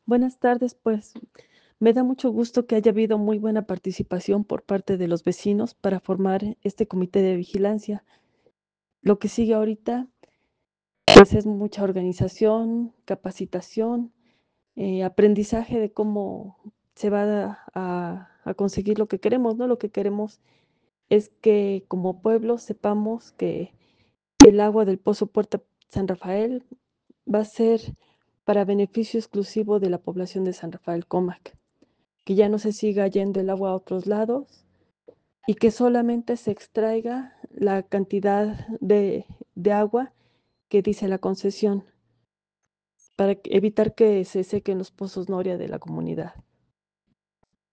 Buenas tardes, pues me da mucho gusto que haya habido muy buena participación por parte de los vecinos para formar este comité de vigilancia. Lo que sigue ahorita, pues es mucha organización, capacitación, aprendizaje de cómo se va a conseguir lo que queremos, ¿no? Lo que queremos es que como pueblo sepamos que el agua del Pozo Puerta San Rafael va a ser para beneficio exclusivo de la población de San Rafael Comac, que ya no se siga yendo el agua a otros lados y que solamente se extraiga la cantidad de agua que dice la concesión para evitar que se sequen los pozos noria de la comunidad.